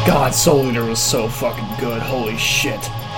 God, Soul Eater was so fucking good. Holy shit.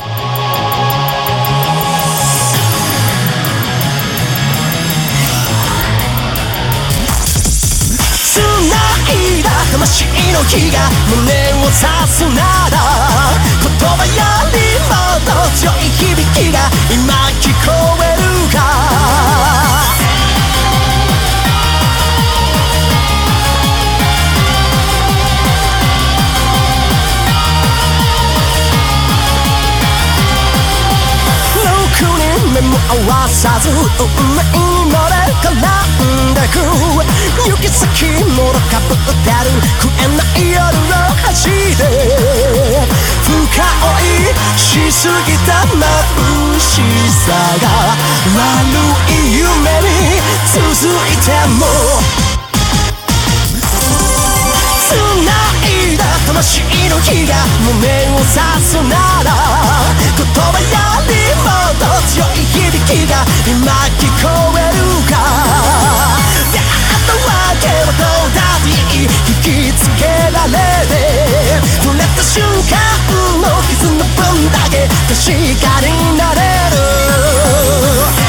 目も合わさず運命に乗れ絡んでく行き先もろかぶってる食えない夜を走って深追いしすぎた眩しさが悪い夢に続いても繋いだ魂の火が胸を刺すなら言葉よりも強い響きが今聞こえるか出会ったわけはどうだっていい引きつけられて触れた瞬間の傷の分だけ確かになれる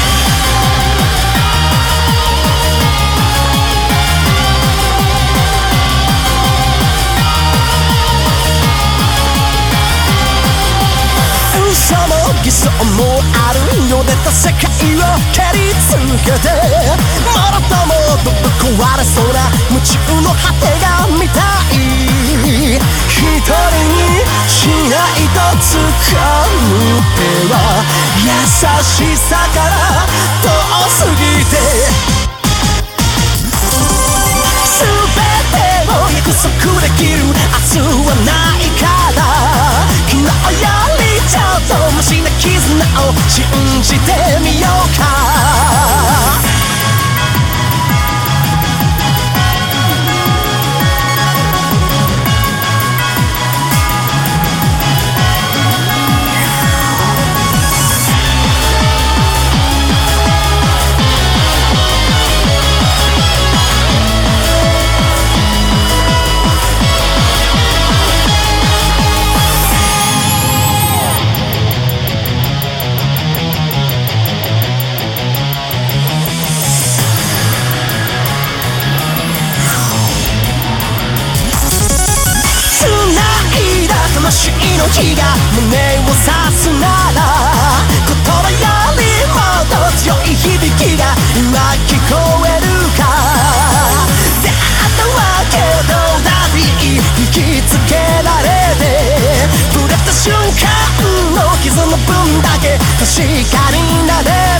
嘘も偽装もあるよ出た世界を蹴り続けてもろともぶっ壊れそうな夢中の果てが見たい一人にしないと掴む手は優しさから遠すぎて全てを約束できる明日はないから昨日よりちょっとマシな絆を信じてみようか魂の火が胸を刺すなら言葉よりも強い響きが今聞こえるか出会ったわけはどうだっていい引きつけられて触れた瞬間の傷の分だけ確かになれる